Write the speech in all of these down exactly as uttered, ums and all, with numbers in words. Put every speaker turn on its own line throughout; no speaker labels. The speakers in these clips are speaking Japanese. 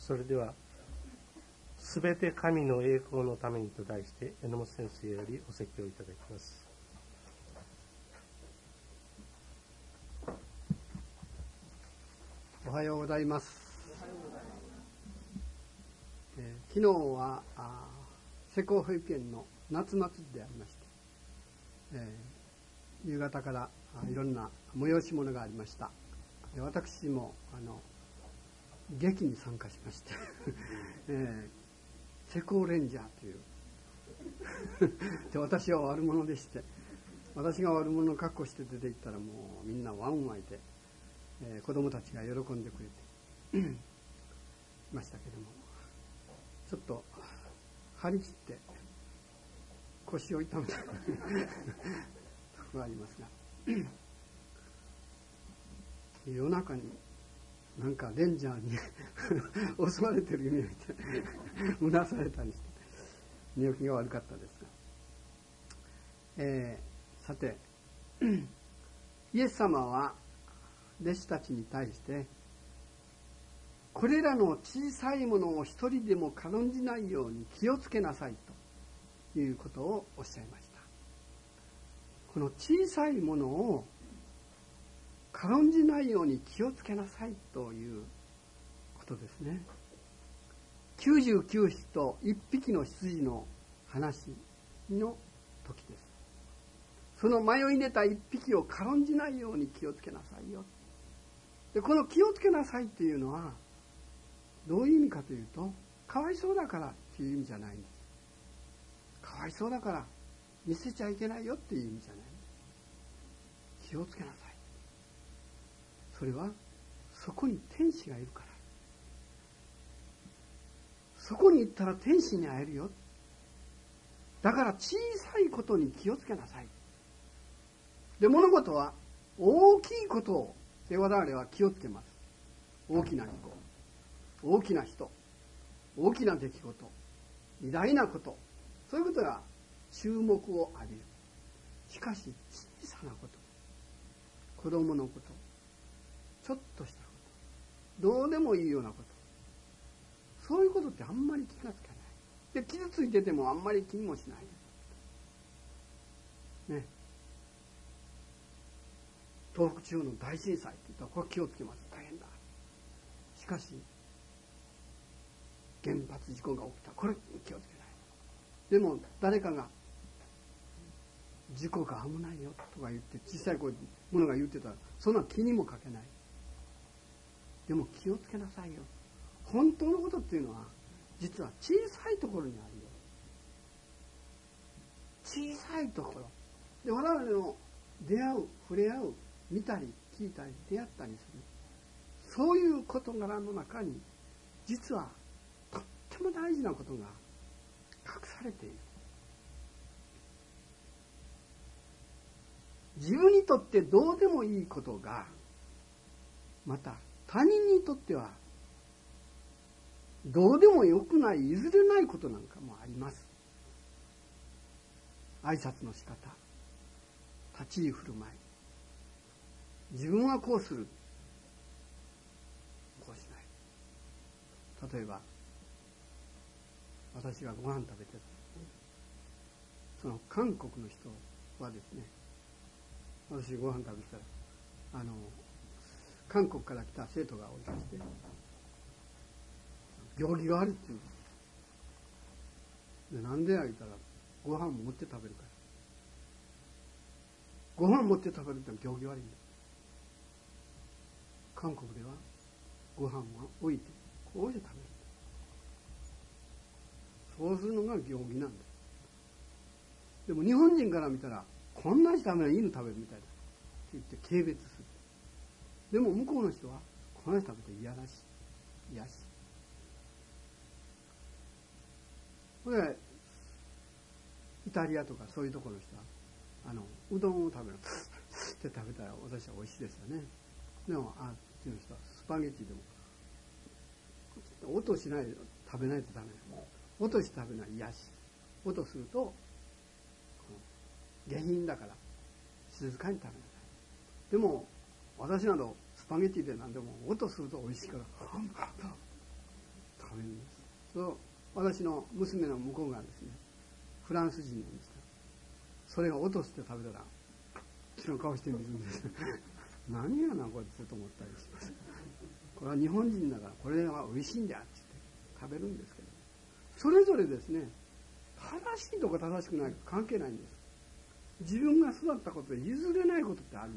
それでは、すべて神の栄光のためにと題して、榎本先生よりお説教いただきます。
おはようございます。えー、昨日は施工保育園の夏祭りでありまして、えー、夕方からいろんな催し物がありました。で私もあの劇に参加しまして、えー、施工レンジャーというで私は悪者でして、私が悪者を確保して出て行ったらもうみんなワンワンいて、えー、子供たちが喜んでくれていましたけども、ちょっと張り切って腰を痛めたところがありますが夜中になんかレンジャーに襲われてる夢を見てうなされたりして寝起きが悪かったですが、えー、さてイエス様は弟子たちに対して、これらの小さいものを一人でも軽んじないように気をつけなさいということをおっしゃいました。この小さいものを軽んじないように気をつけなさいということですね。きゅうじゅうきゅうひきといっぴきの羊の話の時です。その迷い出たいっぴきを軽んじないように気をつけなさいよ。でこの気をつけなさいというのはどういう意味かというと、かわいそうだからという意味じゃないんです。かわいそうだから見せちゃいけないよっていう意味じゃない。気をつけなさい。それはそこに天使がいるから。そこに行ったら天使に会えるよ。だから小さいことに気をつけなさい。で物事は大きいことを我々は気をつけます。大きな事故、大きな人、大きな出来事、偉大なこと、そういうことが注目を浴びる。しかし小さなこと、子供のこと、ちょっとしたこと、どうでもいいようなこと、そういうことってあんまり気がつかない。で傷ついててもあんまり気にもしないね。東北地方の大震災って言ったらこれ気をつけます。大変だ。しかし原発事故が起きた、これ気をつけない。でも誰かが事故が危ないよとか言って小さい子者が言ってたらそんな気にもかけない。でも気をつけなさいよ。本当のことっていうのは実は小さいところにあるよ。小さいところで我々の出会う、触れ合う、見たり聞いたり出会ったりする、そういう事柄の中に実はとっても大事なことが隠されている。自分にとってどうでもいいことがまた他人にとってはどうでもよくない、譲れないことなんかもあります。挨拶の仕方、立ち居振る舞い、自分はこうする、こうしない。例えば私がご飯食べてた、その韓国の人はですね、私ご飯食べてたらあの韓国から来た生徒がおりまして、行儀が悪いって言うんです。でなんでや言ったらご飯持って食べるから。ご飯持って食べるって行儀悪いんです。韓国ではご飯は置いてこうして食べる。そうするのが行儀なんです。でも日本人から見たらこんなに食べない、犬食べるみたいだって言って軽蔑する。でも向こうの人はこんなに食べて嫌らしい、嫌し。これイタリアとかそういうところの人はあのうどんを食べるって食べたら私は美味しいですよね。でもあっちの人はスパゲッティでも音しないで食べないとダメだ。音して食べない癒し。音すると下品だから静かに食べなさい。でも私などスパゲッティで何でも音すると美味しいから食べるんです。そう私の娘の向こうがですねフランス人なんですから、それが落として食べたら口の顔してみるんです何やなこいつと思ったりします。これは日本人だからこれは美味しいんだって言って食べるんですけど、それぞれですね正しいとか正しくないか関係ないんです。自分が育ったことで譲れないことってあるんです。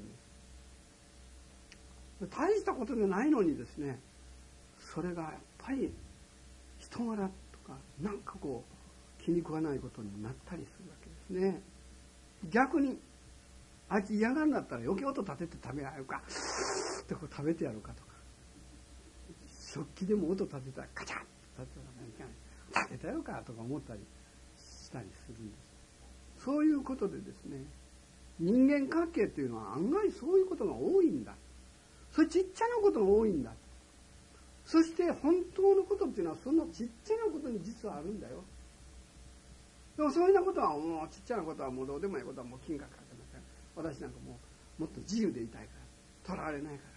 大したことでないのにですね、それがやっぱり人柄とかなんかこう気に食わないことになったりするわけですね。逆にあいつ嫌がるんだったら余計音立てて食べやるかってこう食べてやるかとか、食器でも音立てたらカチャッと立てたら何か食べたよかとか思ったりしたりするんです。そういうことでですね、人間関係っていうのは案外そういうことが多いんだ。それちっちゃなことが多いんだ。そして本当のことっていうのはそのちっちゃなことに実はあるんだよ。でもそういうことはもうちっちゃなことはもうどうでもいいことはもう金額かけません。私なんかもうもっと自由でいたいから、とらわれないから。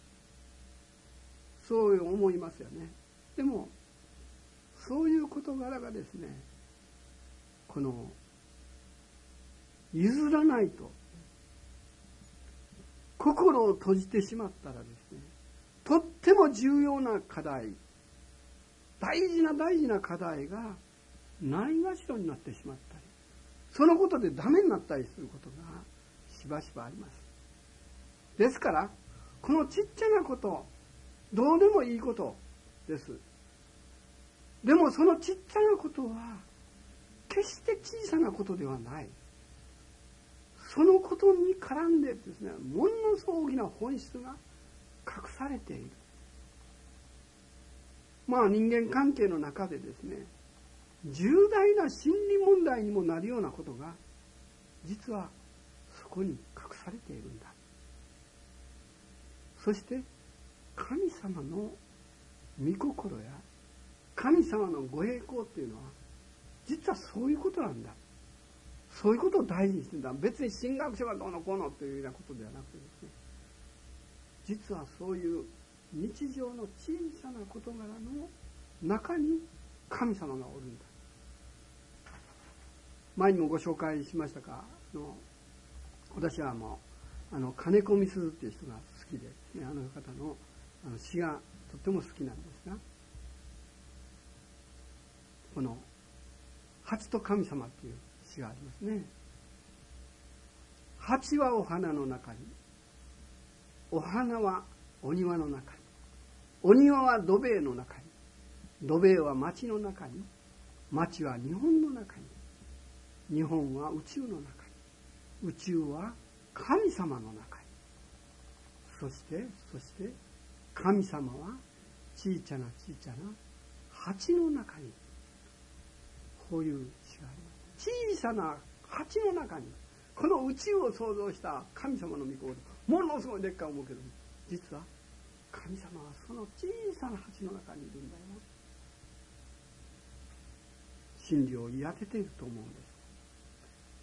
そういう思いますよね。でもそういう事柄がですね、この譲らないと心を閉じてしまったらですね、とっても重要な課題、大事な大事な課題がないがしろになってしまったり、そのことでダメになったりすることがしばしばあります。ですからこのちっちゃなこと、どうでもいいことです。でもそのちっちゃなことは決して小さなことではない。そのことに絡んでですね、ものすごく大きな本質が隠されている。まあ人間関係の中でですね、重大な心理問題にもなるようなことが実はそこに隠されているんだ。そして神様の御心や神様のご栄光っていうのは実はそういうことなんだ。そういうことを大事にしてるんだ。別に神学書がどうのこうのというようなことではなくてですね、実はそういう日常の小さな事柄の中に神様がおるんだ。前にもご紹介しましたが、あの私はもうあの金子みすずっていう人が好きで、ね、あの方のあの詩がとっても好きなんですが、この蜂と神様っていう詩がありますね。蜂はお花の中に、お花はお庭の中に、お庭は土塀の中に、土塀は町の中に、町は日本の中に、日本は宇宙の中に、宇宙は神様の中に、そしてそして神様は小さな小さな蜂の中に、こういう詩があります。小さな蜂の中に、この宇宙を創造した神様の御心、ものすごいでっかい思うけど、実は神様はその小さな蜂の中にいるんだよ。真理を言い当てていると思うんです。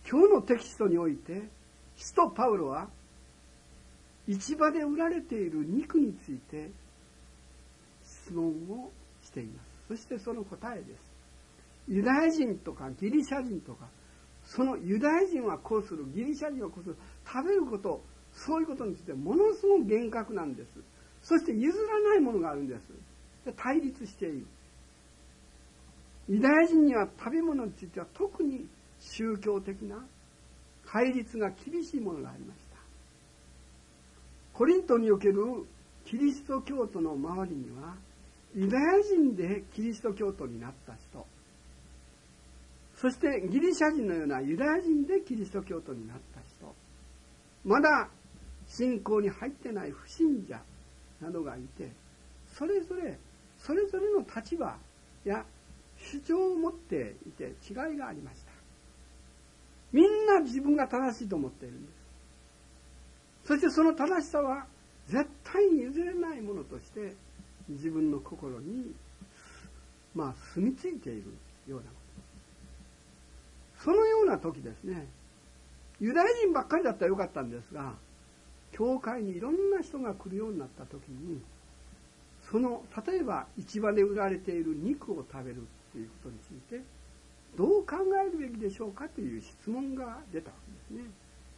今日のテキストにおいて使徒パウロは市場で売られている肉について質問をしています。そしてその答えです。ユダヤ人とかギリシャ人とか、そのユダヤ人はこうする、ギリシャ人はこうする、食べること、そういうことについてものすごく厳格なんです。そして譲らないものがあるんです。で対立している。ユダヤ人には食べ物については特に宗教的な対立が厳しいものがありました。コリントにおけるキリスト教徒の周りには、ユダヤ人でキリスト教徒になった人、そしてギリシャ人のようなユダヤ人でキリスト教徒になった人、まだ信仰に入ってない不信者などがいて、それぞれそれぞれの立場や主張を持っていて違いがありました。みんな自分が正しいと思っているんです。そしてその正しさは絶対に譲れないものとして自分の心にまあ住み着いているようなこと。そのような時ですね、ユダヤ人ばっかりだったらよかったんですが、教会にいろんな人が来るようになった時に、 その例えば市場で売られている肉を食べるということについてどう考えるべきでしょうかという質問が出たわけですね。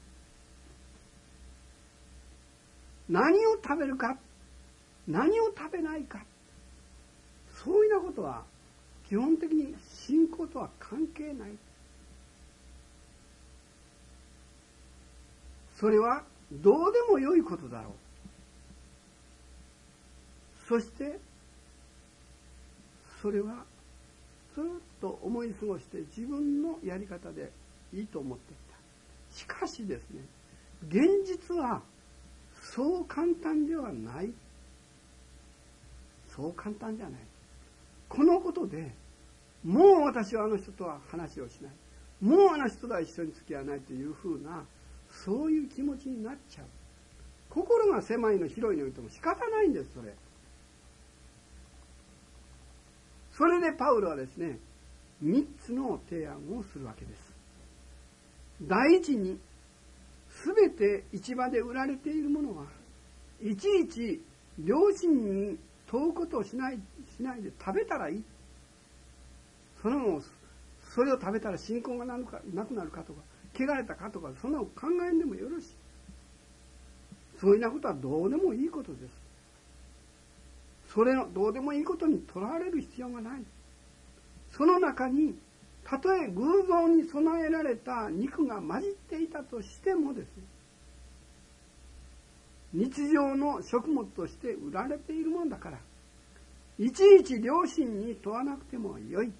何を食べるか、何を食べないか、そういうようなことは基本的に信仰とは関係ない。それはどうでもよいことだろう。そしてそれはずっと思い過ごして自分のやり方でいいと思っていた。しかしですね、現実はそう簡単ではない。そう簡単じゃない。このことでもう私はあの人とは話をしない、もうあの人とは一緒に付き合わないというふうな、そういう気持ちになっちゃう。心が狭いの広いの言っても仕方ないんです。それそれでパウロはですね、三つの提案をするわけです。第一に、すべて市場で売られているものはいちいち良心に問うことをしない、しないで食べたらいい。そのそれを食べたら信仰がなくなるかとか、汚れたかとか、そんなの考えんでもよろしい。そういうようなことはどうでもいいことです。それのどうでもいいことにとらわれる必要がない。その中にたとえ偶像に備えられた肉が混じっていたとしてもですね、日常の食物として売られているものだから、いちいち良心に問わなくてもよい。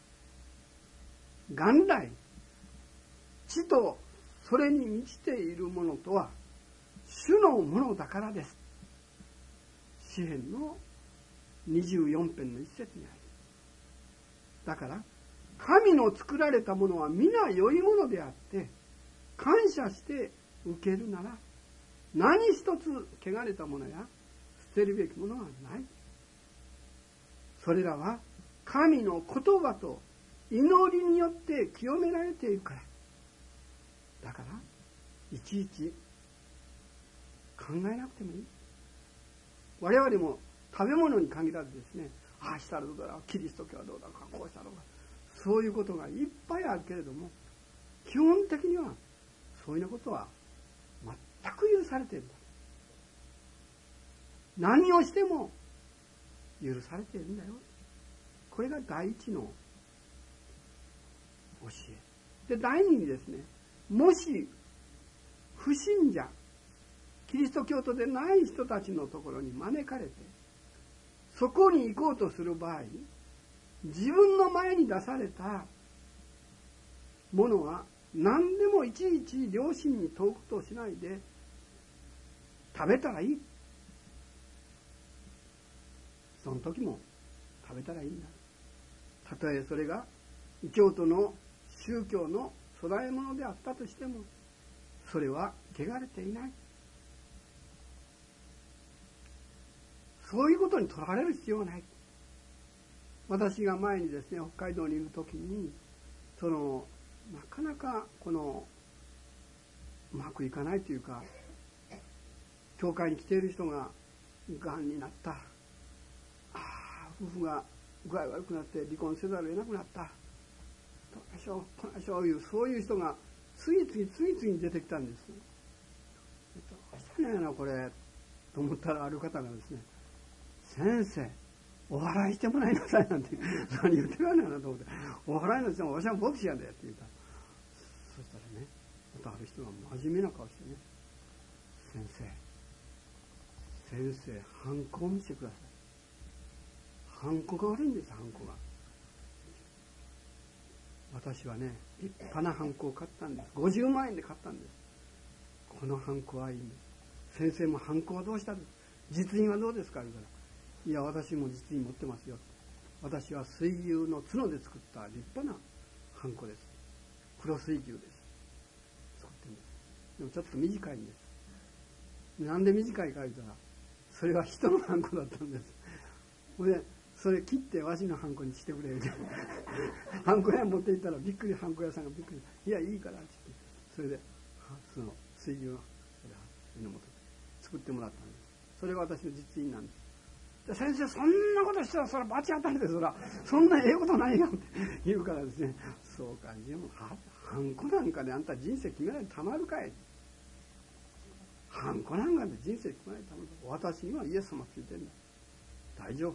元来地とそれに満ちているものとは主のものだからです。詩編のにじゅうよん編の一節にある。だから神の作られたものは皆良いものであって、感謝して受けるなら何一つ汚れたものや捨てるべきものはない。それらは神の言葉と祈りによって清められているから。だからいちいち考えなくてもいい。我々も食べ物に限らずですね、ああしたらどうだろう、キリスト教はどうだろうか、こうしたろうか、そういうことがいっぱいあるけれども、基本的にはそういうことは全く許されているんだ。何をしても許されているんだよ。これが第一の教えで、第二にですね、もし不信者、キリスト教徒でない人たちのところに招かれてそこに行こうとする場合、自分の前に出されたものは何でもいちいち良心に問うことをしないで食べたらいい。その時も食べたらいいんだ。たとえそれが異教徒の宗教の粗大物であったとしても、それは汚れていない。そういうことにとらわれる必要はない。私が前にですね、北海道にいるときに、そのなかなかこのうまくいかないというか、教会に来ている人ががんになった、ああ夫婦が具合悪くなって離婚せざるを得なくなった、どうでしょうこうでしょういう、そういう人が次々次々に出てきたんです。どうしたんやなこれと思ったら、ある方がですね、先生お祓いしてもらいなさいなんて何言ってるんだなと思って、お祓いのしても私は牧師やでって言った。そしたらね、またある人が真面目な顔してね、先生先生ハンコを見せてください。ハンコが悪いんです。ハンコが。私はね、立派なハンコを買ったんです。ごじゅうまんえんで買ったんです。このハンコはいいんです。先生もハンコはどうしたんですか、実印はどうですか言うから、いや私も実印持ってますよ。私は水牛の角で作った立派なハンコです。黒水牛です。作ってるんです。でもちょっと短いんです。なんで短いか言うたら、それは人のハンコだったんです。ほんでそれ切ってわしのハンコにしてくれってハンコ屋持っていったらびっくり、ハンコ屋さんがびっくり、いやいいからって言って、それでその水牛の榎本作ってもらったんです。それが私の実印なんです。 先生、そんなことしたらそれは罰当たりです。そらそんなええことないよって言うからですね、そうか、でもはハンコなんかであんた人生決めないでたまるかい。ハンコなんかで人生決めないでたまるか。私にはイエス様ついてんだ、大丈夫。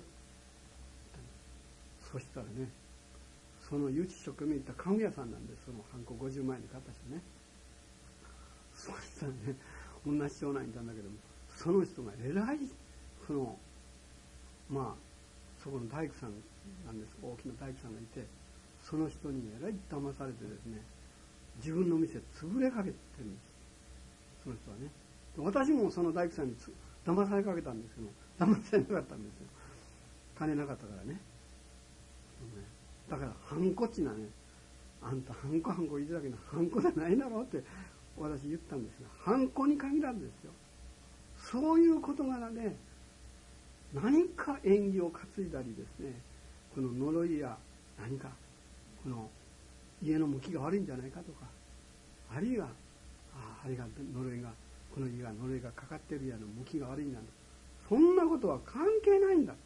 そしたらね、その有地職人行った家具屋さんなんです。そのハンコごじゅうまんえんで買った人ね。そしたらね、同じ町内にいたんだけども、その人がえらいそのまあそこの大工さんなんです。大きな大工さんがいて、その人にえらい騙されてですね、自分の店潰れかけてるんです。その人はね。私もその大工さんにつ騙されかけたんですけど、騙されなかったんですよ。金なかったからね。だからハンコっちなね、あんたハンコハンコ言ってたけどハンコじゃないだろうって私言ったんですが、ハンコに限らずですよ。そういう事柄で何か縁起を担いだりですね、この呪いや何かこの家の向きが悪いんじゃないかとか、あるいはああれが呪いがこの家が呪いがかかってる家の向きが悪いんだと、そんなことは関係ないんだ。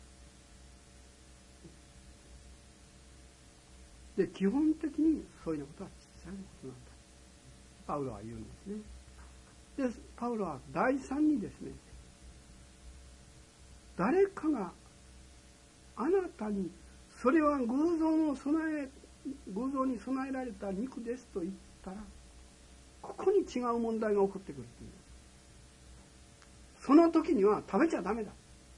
で、基本的にそういうことは小さいことなんだ、パウロは言うんですね。で、パウロは第三にですね、誰かがあなたにそれは偶像の備え偶像に備えられた肉ですと言ったら、ここに違う問題が起こってくるっていう。その時には食べちゃダメだ。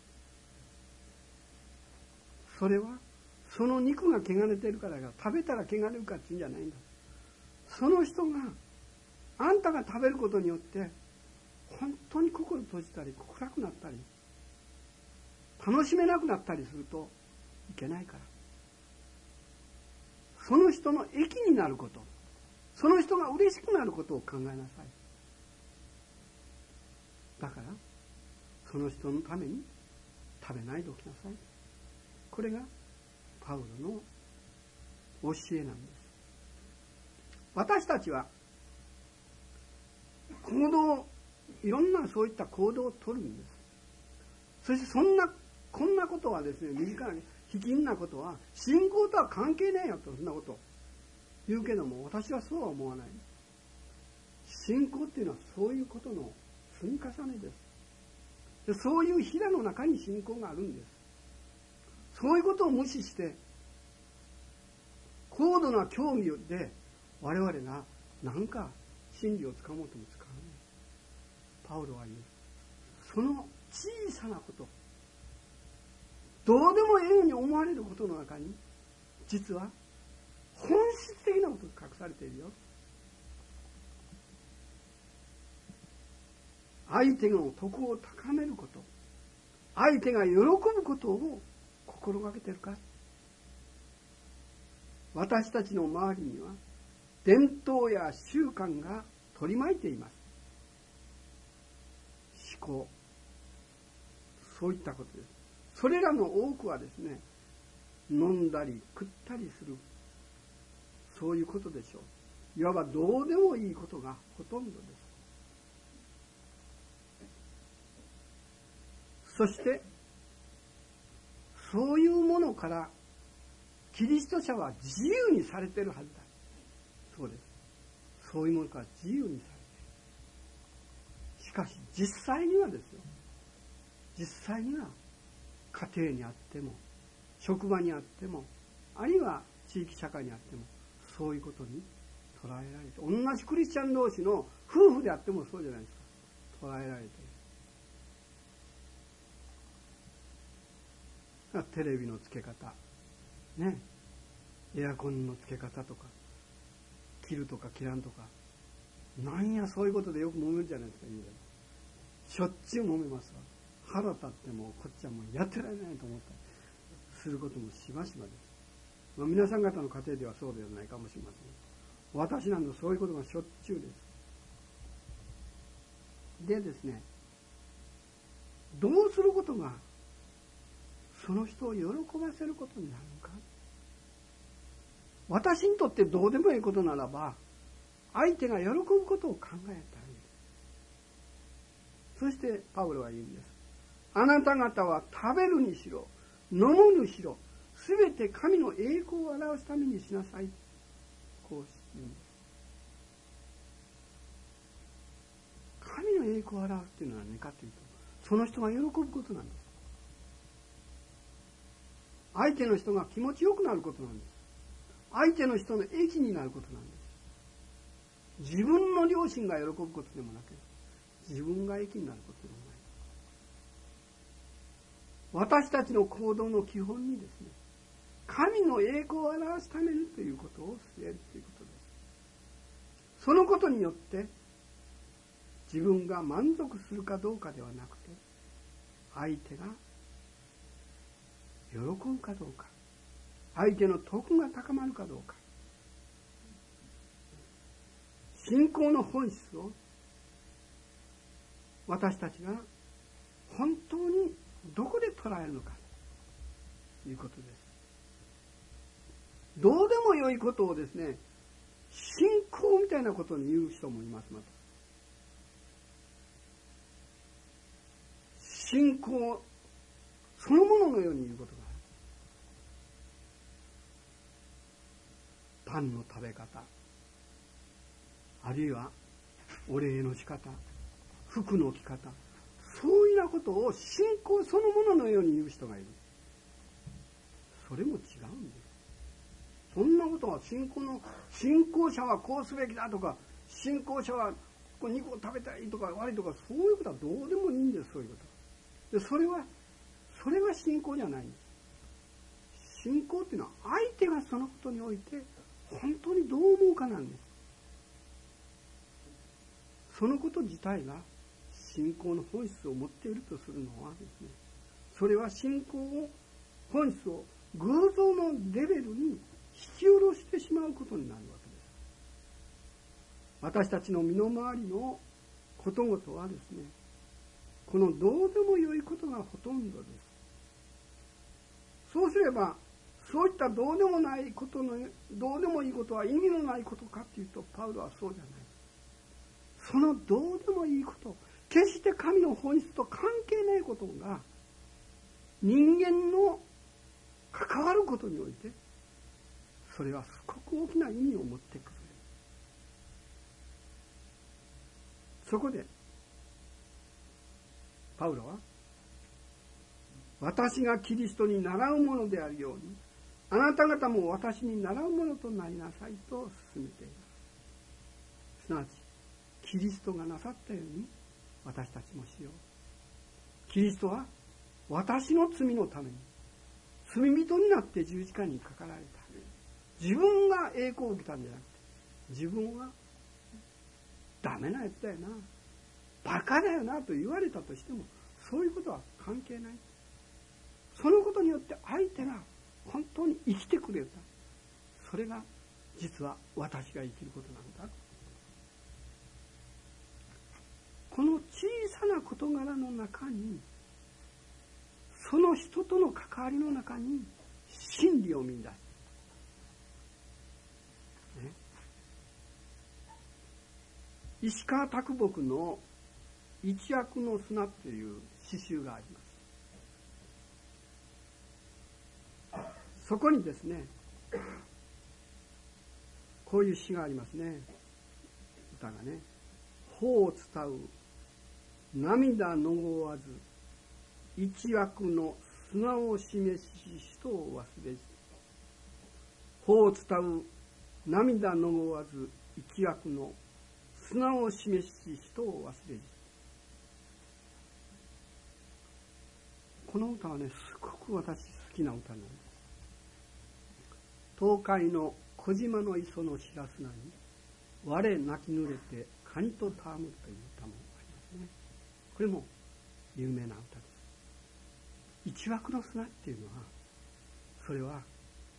それはその肉が汚れてるからが、食べたら汚れるかっていうんじゃないんだ。その人があんたが食べることによって本当に心閉じたり暗くなったり楽しめなくなったりするといけないから、その人の益になること、その人が嬉しくなることを考えなさい。だからその人のために食べないでおきなさい。これがパウロの教えなんです。私たちは行動、いろんなそういった行動をとるんです。そしてそんなこんなことはですね、身近な卑近なことは信仰とは関係ねえよと、そんなことを言うけども、私はそうは思わない。信仰っていうのはそういうことの積み重ねです。で、そういうひだの中に信仰があるんです。そういうことを無視して高度な興味で我々が何か真理をつかもうともつかない。パウロは言う、その小さなこと、どうでもええように思われることの中に実は本質的なことが隠されているよ。相手の徳を高めること、相手が喜ぶことを心がけているか。私たちの周りには伝統や習慣が取り巻いています。思考、そういったことです。それらの多くはですね、飲んだり食ったりする、そういうことでしょう。いわばどうでもいいことがほとんどです。そしてそういうものからキリスト者は自由にされているはずだ。そうです。そういうものから自由にされている。しかし実際にはですよ、実際には家庭にあっても職場にあっても、あるいは地域社会にあっても、そういうことに捉えられて、同じクリスチャン同士の夫婦であってもそうじゃないですか、捉えられている。テレビのつけ方ね、エアコンのつけ方とか、切るとか切らんとか、なんやそういうことでよく揉めるじゃないですか。家でしょっちゅう揉めますわ。腹立ってもこっちはもうやってられないと思ったりすることもしばしばです。まあ、皆さん方の家庭ではそうではないかもしれません。私なんかそういうことがしょっちゅうです。でですね、どうすることがその人を喜ばせることになるのか。私にとってどうでもいいことならば、相手が喜ぶことを考えたらいい。そしてパウロは言うんです。 あなた方は食べるにしろ飲むにしろすべて神の栄光を表すためにしなさい。こう言うんです。神の栄光を表すというのは何かというと、その人が喜ぶことなんです。相手の人が気持ちよくなることなんです。相手の人の益になることなんです。自分の両親が喜ぶことでもなく、自分が益になることでもない。私たちの行動の基本にですね、神の栄光を表すためにということを据えるということです。そのことによって自分が満足するかどうかではなくて、相手が喜ぶかどうか、相手の徳が高まるかどうか、信仰の本質を私たちが本当にどこで捉えるのかということです。どうでもよいことをですね、信仰みたいなことに言う人もいます。また信仰そのもののように言うことがある。パンの食べ方、あるいはお礼の仕方、服の着方、そういうようなことを信仰そのもののように言う人がいる。それも違うんです。そんなことは信仰の信仰者はこうすべきだとか、信仰者は肉を食べたいとか悪いとか、そういうことはどうでもいいんです。そういうことで、それはそれが信仰じゃないんです。信仰っていうのは相手がそのことにおいて本当にどう思うかなんです。そのこと自体が信仰の本質を持っているとするのはですね、それは信仰を本質を偶像のレベルに引き下ろしてしまうことになるわけです。私たちの身の回りのことごとはですね、このどうでもよいことがほとんどです。そうすれば、そういったどうでもないことの、どうでもいいことは意味のないことかというと、パウロはそうじゃない。そのどうでもいいこと、決して神の本質と関係ないことが、人間の関わることにおいて、それはすごく大きな意味を持ってくる。そこで、パウロは、私がキリストに倣うものであるように、あなた方も私に倣うものとなりなさいと進めています。すなわち、キリストがなさったように、私たちもしよう。キリストは、私の罪のために、罪人になって十字架にかかられた。自分が栄光を受けたんじゃなくて、自分は、ダメなやつだよな、バカだよなと言われたとしても、そういうことは関係ない。そのことによって相手が本当に生きてくれた。それが実は私が生きることなんだ。この小さな事柄の中に、その人との関わりの中に真理を見出す。ね、石川啄木の一躍の砂という詩集があります。そこにですね、こういう詩がありますね。歌がね、頬を伝う涙のごわず一躍の砂を示し人を忘れず、頬を伝う涙のごわず一躍の砂を示し人を忘れず。この歌はね、すごく私好きな歌なんです。東海の小島の磯の白砂に我泣き濡れてカニと戯るという歌もありますね。これも有名な歌です。一枠の砂っていうのは、それは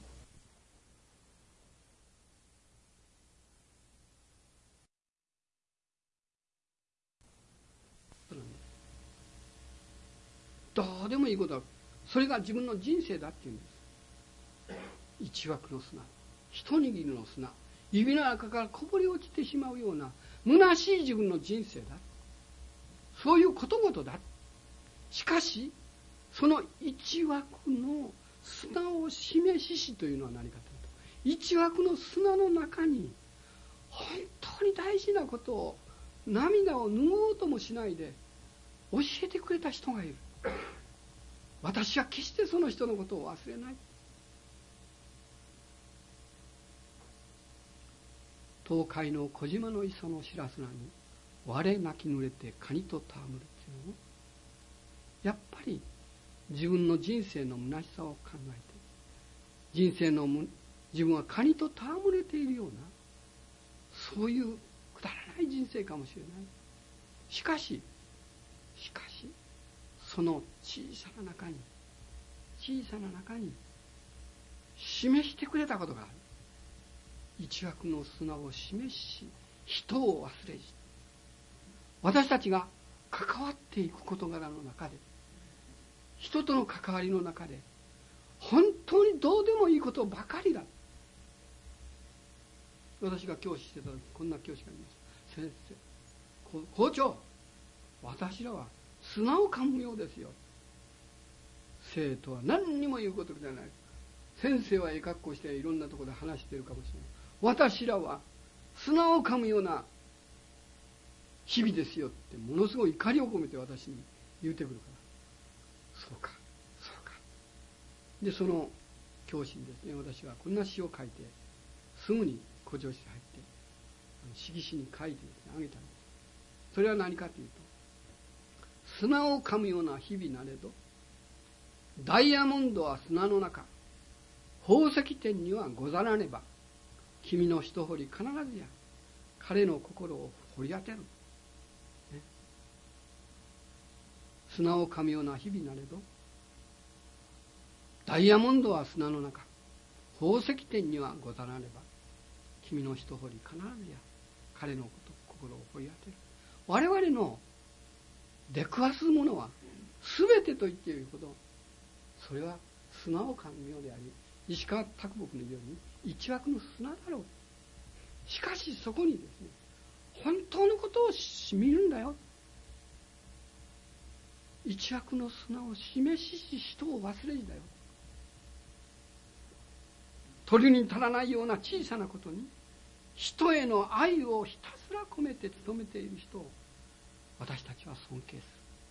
どうでもいいことは、それが自分の人生だっていうんです。一枠の砂、一握りの砂、指の中からこぼれ落ちてしまうような虚しい自分の人生だ。そういうことごとだ。 しかしその一枠の砂を示ししというのは何かというと、一枠の砂の中に本当に大事なことを涙を拭おうともしないで教えてくれた人がいる。私は決してその人のことを忘れない。東海の小島の磯の白砂に我泣き濡れてカニと戯れっていうのも、やっぱり自分の人生の虚しさを考えて、人生の自分はカニと戯れているような、そういうくだらない人生かもしれない。しかししかしその小さな中に小さな中に示してくれたことがある。一枠の砂を示し、人を忘れじ。私たちが関わっていく事柄の中で、人との関わりの中で、本当にどうでもいいことばかりだ。私が教師してた時、こんな教師がいました。先生、校長、私らは砂を噛むようですよ。生徒は何にも言うことじゃない。先生はええ格好していろんなところで話しているかもしれない。私らは砂を噛むような日々ですよってものすごい怒りを込めて私に言うてくるから、そうかそうか。でその教師にですね、私はこんな詩を書いてすぐに校長室に入って色紙に書いてですねあげたんです。それは何かというと、砂を噛むような日々なれど、ダイヤモンドは砂の中、宝石店にはござらねば、君の一掘り必ずや彼の心を掘り当てる、ね、砂を噛むような日々なれど、ダイヤモンドは砂の中、宝石店にはござらねば、君の一掘り必ずや彼の心を掘り当てる。我々の出くわすものは全てと言っているほど、それは砂を噛むようであり、石川啄木のように一枠の砂だろう。しかしそこにですね、本当のことを見るんだよ。一枠の砂を示しし人を忘れじだよ。鳥に足らないような小さなことに人への愛をひたすら込めて努めている人を私たちは尊敬する。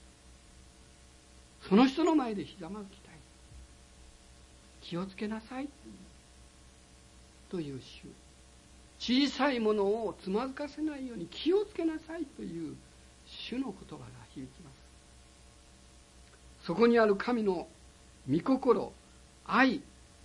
その人の前でひざまずきたい。気をつけなさいという主、小さいものをつまずかせないように気をつけなさいという主の言葉が響きます。そこにある神の御心、愛、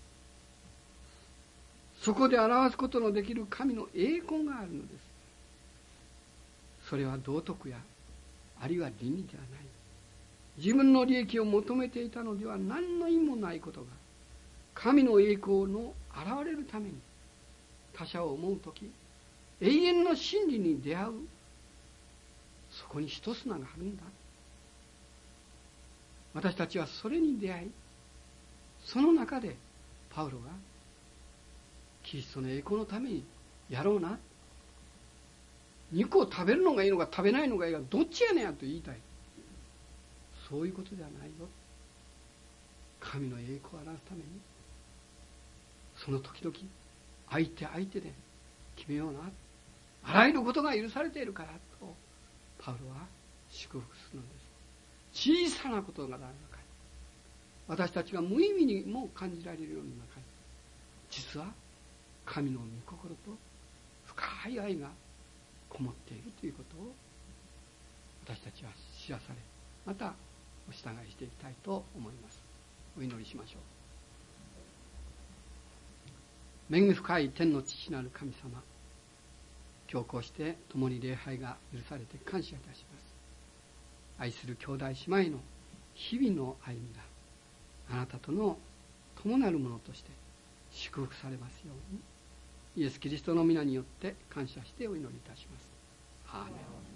そこで表すことのできる神の栄光があるのです。それは道徳やあるいは倫理ではない。自分の利益を求めていたのでは何の意味もないことが、神の栄光の現れるために他者を思うとき、永遠の真理に出会う、そこに一砂があるんだ。私たちはそれに出会い、その中でパウロがキリストの栄光のためにやろうな、肉を食べるのがいいのか食べないのがいいのかどっちやねんやと言いたい。そういうことではないよ。神の栄光を表すためにその時々相手相手で決めような、あらゆることが許されているからとパウロは祝福するのです。小さなことがある中に、私たちが無意味にも感じられるような中に、実は神の御心と深い愛がこもっているということを私たちは知らされ、またお従いしていきたいと思います。お祈りしましょう。恵み深い天の父なる神様、今日こうして共に礼拝が許されて感謝いたします。愛する兄弟姉妹の日々の歩みがあなたとの共なるものとして祝福されますように、イエス・キリストの皆によって感謝してお祈りいたします。アーメン。